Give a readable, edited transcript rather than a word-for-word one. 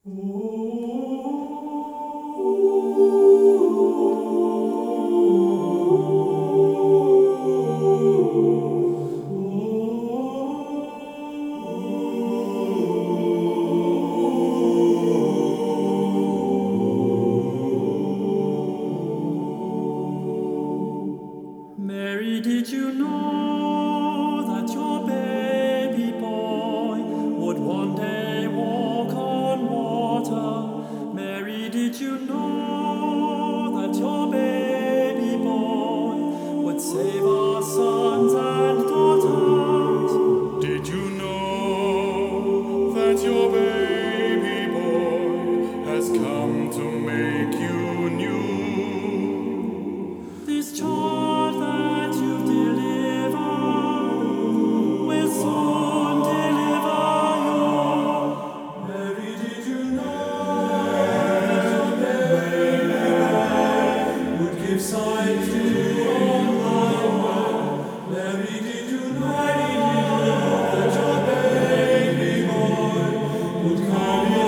Mary, did you know that your baby boy would one day walk on water? Mary, did you know that your baby boy would save our sons and daughters? Did you know that your baby boy has come to make you new? This child that you've delivered will soon deliver you. Mary, did you know that your baby would give sight to all thy world? Mary, did you know that your baby boy would come